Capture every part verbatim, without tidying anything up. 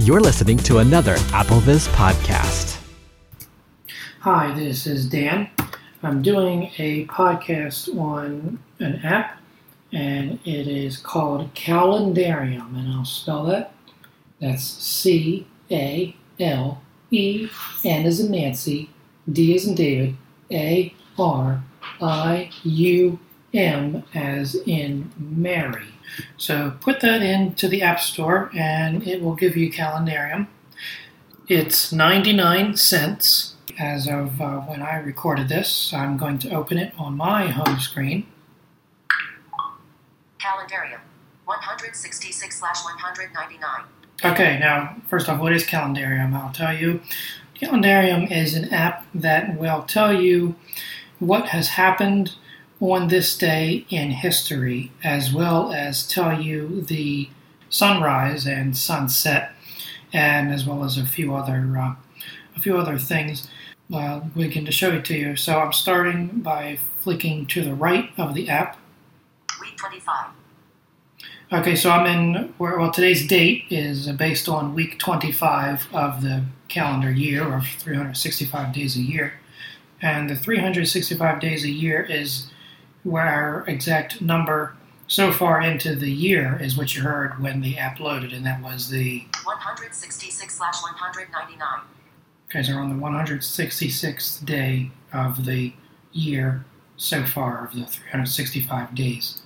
You're listening to another AppleVis podcast. Hi, this is Dan. I'm doing a podcast on an app, and it is called Calendarium, and I'll spell that. That's C A L E, N as in Nancy, D as in David, A R I U M as in Mary. So put that into the App Store and it will give you Calendarium. It's ninety-nine cents as of uh, when I recorded this. I'm going to open it on my home screen. Calendarium, one sixty-six slash one ninety-nine. Okay, now, first off, what is Calendarium? I'll tell you. Calendarium is an app that will tell you what has happened on this day in history, as well as tell you the sunrise and sunset, and as well as a few other uh, a few other things. Uh, we can show it to you. So I'm starting by flicking to the right of the app. Week twenty-five. Okay, so I'm in, well, today's date is based on week twenty-five of the calendar year, or three hundred sixty-five days a year. And the three hundred sixty-five days a year is where our exact number so far into the year is what you heard when the app loaded, and that was the one sixty-six slash one ninety-nine. Okay, so we're on the one hundred sixty-sixth day of the year so far of the three hundred sixty-five days.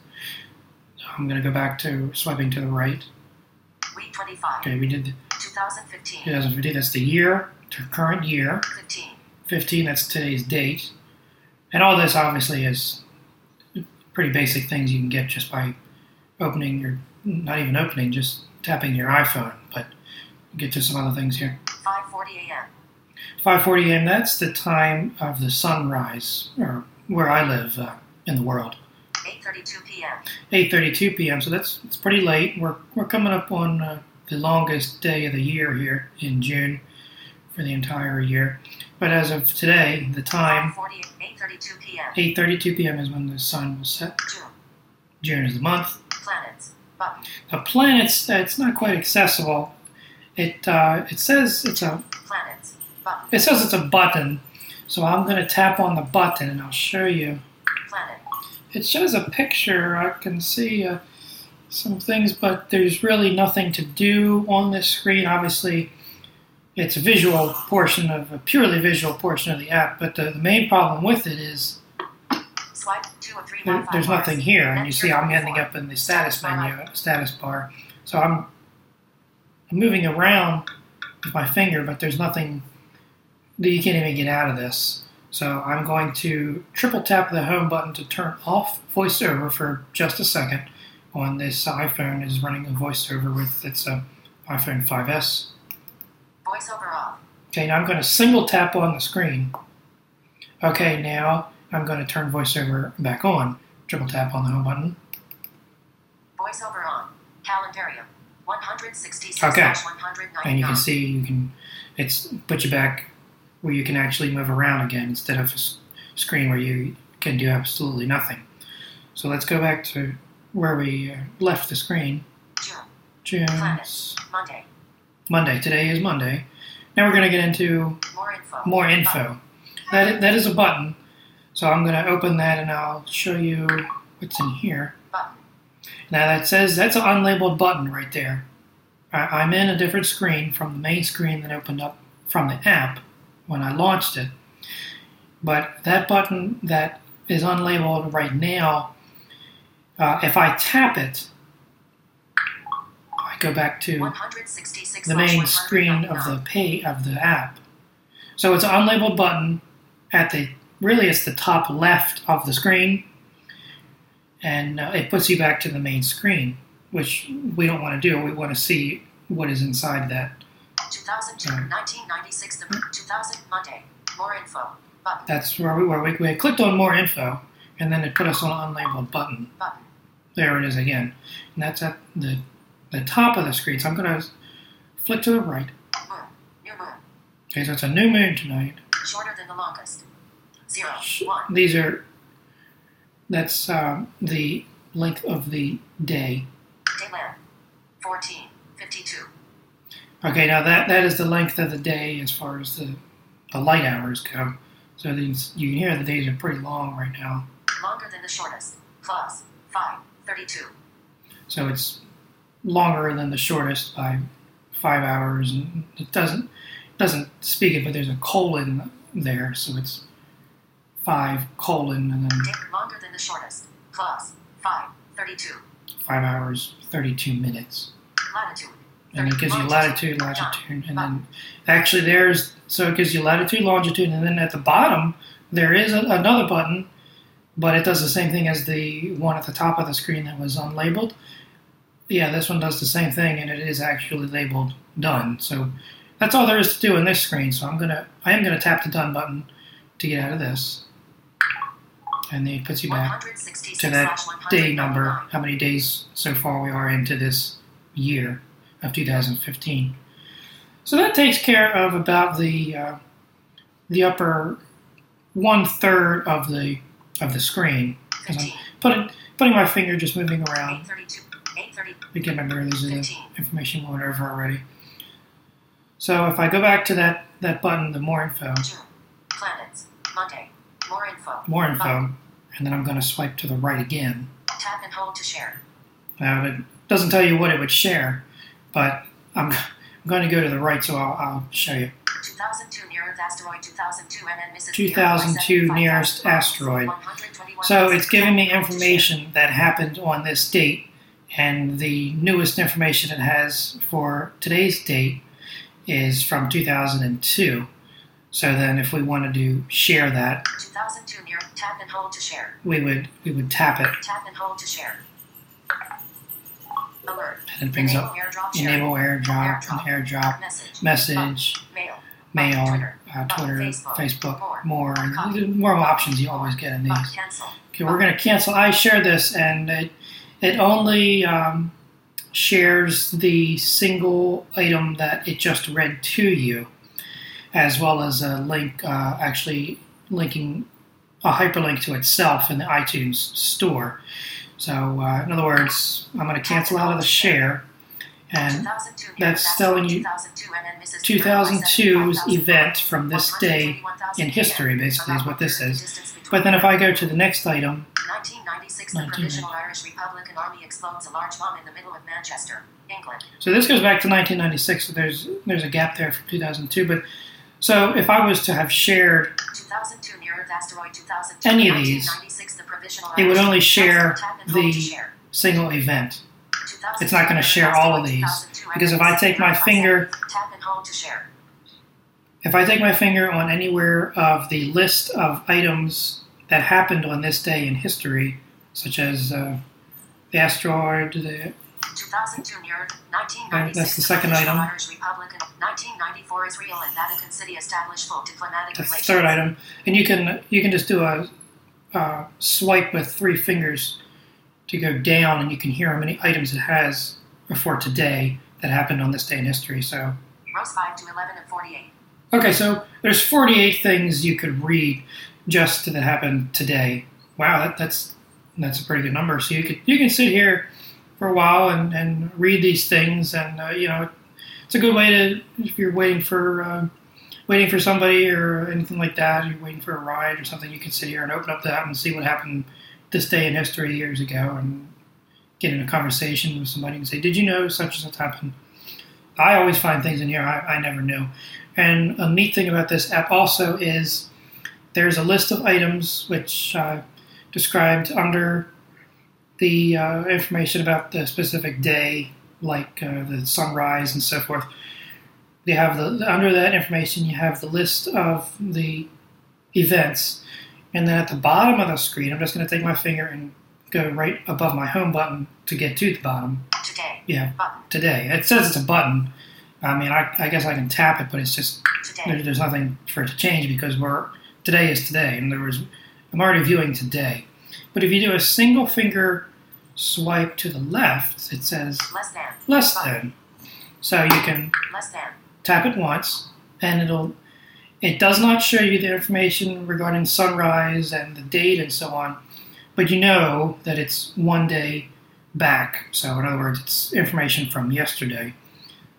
I'm going to go back to swiping to the right. Week twenty-five. Okay, we did the twenty fifteen. twenty fifteen, that's the year, to current year. fifteen. fifteen, that's today's date. And all this obviously is pretty basic things you can get just by opening your, not even opening, just tapping your iPhone. But we'll get to some other things here. five forty a.m. five forty a.m., that's the time of the sunrise, or where I live uh, in the world. eight thirty-two p.m. eight thirty-two p.m., so that's it's pretty late. We're we're coming up on uh, the longest day of the year here in June for the entire year. But as of today, the time, eight thirty-two p.m. eight thirty-two p.m. is when the sun will set. June. June is the month. Planets. Button. The planets, uh, it's not quite accessible. It uh, it says it's a Planets. Button. it says it's a button. So I'm going to tap on the button and I'll show you. Planet. It shows a picture. I can see uh, some things, but there's really nothing to do on this screen. Obviously, it's a visual portion of a purely visual portion of the app, but the, the main problem with it is Swipe two or three there, there's nothing here, and you see I'm ending up in the status menu, status bar. So I'm, I'm moving around with my finger, but there's nothing that you can't even get out of this. So I'm going to triple tap the home button to turn off VoiceOver for just a second. On this iPhone is running a VoiceOver with its uh, iPhone five S. VoiceOver off. Okay, now I'm going to single tap on the screen. Okay, now I'm going to turn VoiceOver back on. Triple tap on the home button. VoiceOver on. Calendarium. one sixty-six Okay, one ninety-nine. and you can see you can it's put you back where you can actually move around again instead of a s- screen where you can do absolutely nothing. So let's go back to where we uh, left the screen. June. June. Planets. Monday. Monday. Today is Monday. Now we're going to get into More info. more info. That that is a button. So I'm going to open that and I'll show you what's in here. Button. Now that says that's an unlabeled button right there. I, I'm in a different screen from the main screen that opened up from the app when I launched it. But that button that is unlabeled right now, uh, if I tap it, I go back to the main screen of the pay of the app. So it's an unlabeled button at the really it's the top left of the screen, and uh, it puts you back to the main screen, which we don't want to do. We want to see what is inside that. two thousand two, nineteen ninety-six, the two thousand Monday. More info. Button. That's where we were. We, we clicked on more info, and then it put us on an unlabeled button. Button. There it is again, and that's at the the top of the screen. So I'm going to flick to the right. Moon. New moon. Okay, so it's a new moon tonight. Shorter than the longest. Zero. One. These are, that's um, the length of the day. Dayland. fourteen fifty-two. Okay, now that, that is the length of the day as far as the, the light hours go. So these, you can hear the days are pretty long right now. Longer than the shortest. Plus five thirty-two. So it's longer than the shortest by five hours, and it doesn't doesn't speak it, but there's a colon there, so it's five colon and then Day longer than the shortest. Plus five thirty-two. five hours thirty-two minutes. Latitude. And it gives you Longitude. latitude, longitude, and then actually there's so it gives you latitude, longitude, and then at the bottom there is a, another button, but it does the same thing as the one at the top of the screen that was unlabeled. Yeah, this one does the same thing, and it is actually labeled done. So that's all there is to do in this screen. So I'm gonna, I am gonna tap the done button to get out of this, and then it puts you back to that day number, how many days so far we are into this year of two thousand fifteen. So that takes care of about the uh, the upper one third of the of the screen. As I'm putting putting my finger, just moving around. Again, remember these are the information we went over already. So if I go back to that, that button, the more info, Planets. Monday. More info. more info, Button. and then I'm going to swipe to the right again. Tap and hold to share. Now it doesn't tell you what it would share, but I'm, I'm going to go to the right, so I'll, I'll show you. two thousand two near Earth asteroid two thousand two and then misses two thousand two nearest asteroid. So it's giving me information that happened on this date, and the newest information it has for today's date is from two thousand two. So then if we wanted to share that, two thousand two near tap and hold to share. we would we would tap it, Tap and hold to share. Alert. and it brings up Enable airdrop share. enable airdrop, and airdrop, Message. message, Mail. mail, Twitter. uh, Twitter, Facebook. Facebook, More. more, and Copy. there's more options you always get in these. Button cancel. Okay, we're going to cancel. I share this, and it, it only um, shares the single item that it just read to you, as well as a link, uh, actually linking a hyperlink to itself in the iTunes store. So, uh, in other words, I'm going to cancel out of the share, and two thousand two near that's Earth telling asteroid you two thousand two and then misses two thousand two's event from this day in history, basically, is what this is. But then if I go to the next item, nineteen ninety-six, the Provisional Irish Republican Army explodes a large bomb in the middle of Manchester, England. so this goes back to nineteen ninety-six, so there's there's a gap there from two thousand two. But so if I was to have shared two thousand two near Earth asteroid two thousand two, any of these, nineteen ninety-six, the Provisional it would Irish only share Tap and hold to the share. single event. two thousand It's not going to two share all of these, two thousand two, because if I take my finger, tap and hold to share. if I take my finger on anywhere of the list of items that happened on this day in history, such as uh, the asteroid, the two thousand two near nineteen ninety-six. Uh, that's the second item. Irish Republican. nineteen ninety-four, Israel and Vatican City established full diplomatic that's the relations. third item, and you can you can just do a uh, swipe with three fingers to go down, and you can hear how many items it has for today that happened on this day in history. So, Rose five to eleven and forty-eight. okay, so there's forty-eight things you could read just that happened today. Wow, that, that's that's a pretty good number. So you could you can sit here for a while and, and read these things, and uh, you know, it's a good way to, if you're waiting for uh, waiting for somebody or anything like that, you're waiting for a ride or something, you can sit here and open up that and see what happened this day in history years ago, and get in a conversation with somebody and say, did you know such and such happened? I always find things in here I, I never knew. And a neat thing about this app also is there's a list of items which uh, described under the uh, information about the specific day, like uh, the sunrise and so forth. You have the under that information, you have the list of the events, and then at the bottom of the screen, I'm just going to take my finger and go right above my home button to get to the bottom. Today. Yeah, Button. today. It says it's a button. I mean, I, I guess I can tap it, but it's just Today. there, there's nothing for it to change because we're today is today, and there was I'm already viewing today. But if you do a single finger swipe to the left, it says Less than. less Button. than. So you can Less than. tap it once, and it'll it does not show you the information regarding sunrise and the date and so on, but you know that it's one day back. So in other words, it's information from yesterday.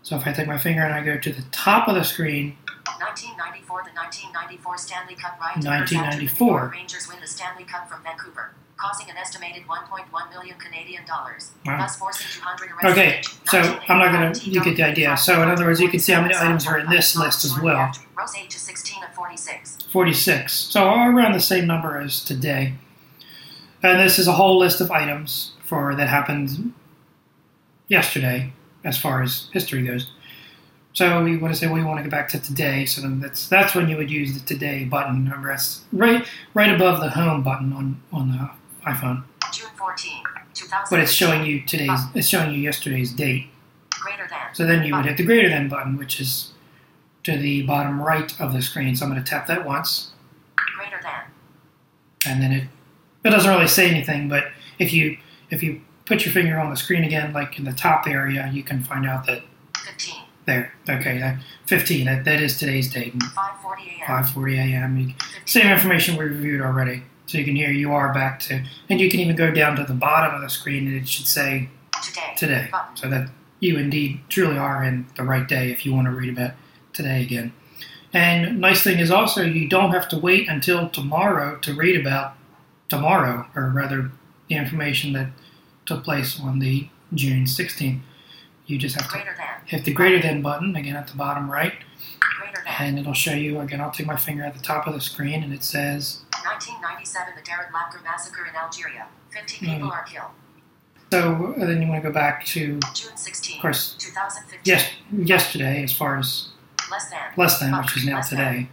So if I take my finger and I go to the top of the screen, nineteen ninety-four, the nineteen ninety-four Stanley Cup right. nineteen ninety-four. After the New York Rangers win the Stanley Cup from Vancouver, causing an estimated one point one million Canadian dollars, Wow. thus forcing two hundred arrests. Okay, so I'm not going to, you get the idea. So in other words, you can see how many items are in this list as well. Rose age is sixteen of forty-six. forty-six. So around the same number as today. And this is a whole list of items for that happened yesterday as far as history goes. So we want to say we want to go back to today. So then that's that's when you would use the today button. Remember, that's right right above the home button on, on the iPhone. June fourteenth, two thousand. But it's showing you today's it's showing you yesterday's date. Greater than. So then you would hit the greater than button, which is to the bottom right of the screen. So I'm going to tap that once. Greater than. And then it it doesn't really say anything, but if you if you put your finger on the screen again, like in the top area, you can find out that fifteen. There, okay, that fifteen. That that is today's date. five forty a.m. five forty a.m. Same information we reviewed already. So you can hear you are back to, and you can even go down to the bottom of the screen and it should say Today. today. Button. So that you indeed truly are in the right day if you want to read about today again. And nice thing is also you don't have to wait until tomorrow to read about tomorrow, or rather the information that took place on the June sixteenth. You just have to Greater than. hit the greater than button again at the bottom right, Greater than. and it'll show you again. I'll take my finger at the top of the screen and it says nineteen ninety-seven, the Darren Lapker massacre in Algeria. fifty people Mm. are killed. so. And then you want to go back to June sixteenth, Of course. two thousand fifteen. yes yesterday as far as Less than. less than, which is now Less than. today.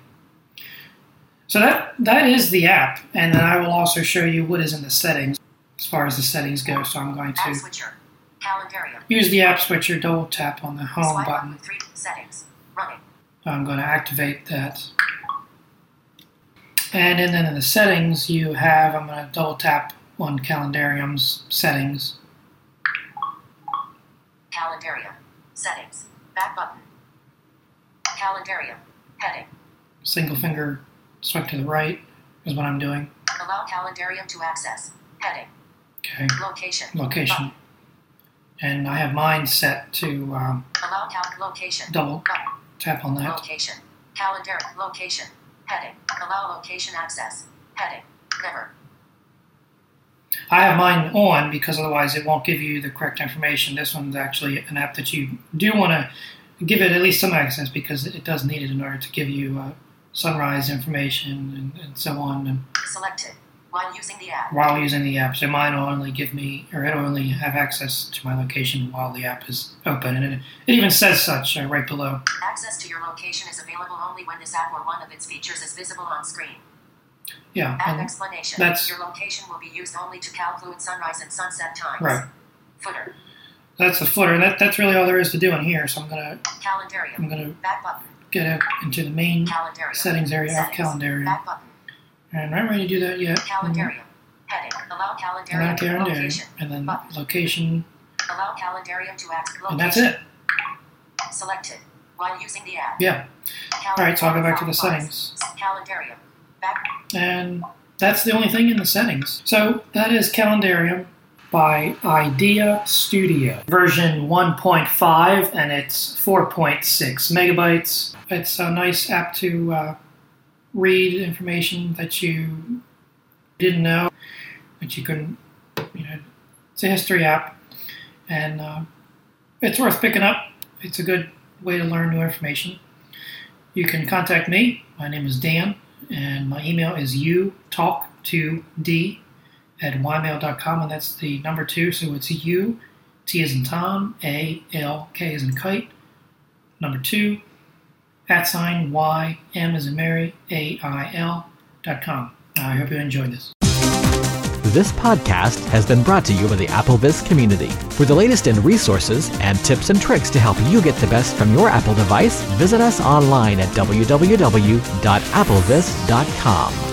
So that that is the app, and then I will also show you what is in the settings as far as the settings go. So I'm going App to switcher. Calendarium. use the app switcher, double tap on the home Swipe up button. with three settings. Running. I'm going to activate that. And then in the settings you have, I'm going to double tap on Calendarium's settings. Calendarium. Settings. Back button. Calendarium. Heading. Single finger swipe to the right is what I'm doing. Allow Calendarium to access. Heading. Okay, Location. location. Button. And I have mine set to um, Allow cal location. double Button. tap on that. Location. Calendar. Location. Heading. Allow location access. Heading. Never. I have mine on because otherwise it won't give you the correct information. This one's actually an app that you do want to give it at least some access because it does need it in order to give you uh, sunrise information and, and so on and Selected. While using the app. while using the app. So mine will only give me, or it'll only have access to my location while the app is open. And it, it even says such uh, right below. Access to your location is available only when this app or one of its features is visible on screen. Yeah, App and explanation. that's- Your location will be used only to calculate sunrise and sunset times. Right. Footer. that's the footer. And that, that's really all there is to do in here. So I'm gonna Calendarium. I'm gonna Back button. get out into the main Calendarium. settings area of Settings. Calendarium. Back button. And I'm not ready to do that yet. Calendarium. Heading. Allow Allow calendarium. Calendarium. Location. And then Button. location. Allow calendarium to access. Location. And that's it. Selected. While using the app. Yeah. Calendar- Alright, so I'll go back to the files. settings. Calendarium. Back. And that's the only thing in the settings. So that is Calendarium by Idea Studio. Version one point five, and it's four point six megabytes. It's a nice app to uh, read information that you didn't know, that you couldn't, you know, it's a history app. And uh, it's worth picking up. It's a good way to learn new information. You can contact me. My name is Dan. And my email is u talk two d at ymail dot com, and that's the number two, so it's U, T as in Tom, A, L, K as in kite, number two, at sign, Y, M as in Mary, A, I, L, dot com. I hope you enjoyed this. This podcast has been brought to you by the AppleVis community. For the latest in resources and tips and tricks to help you get the best from your Apple device, visit us online at w w w dot applevis dot com.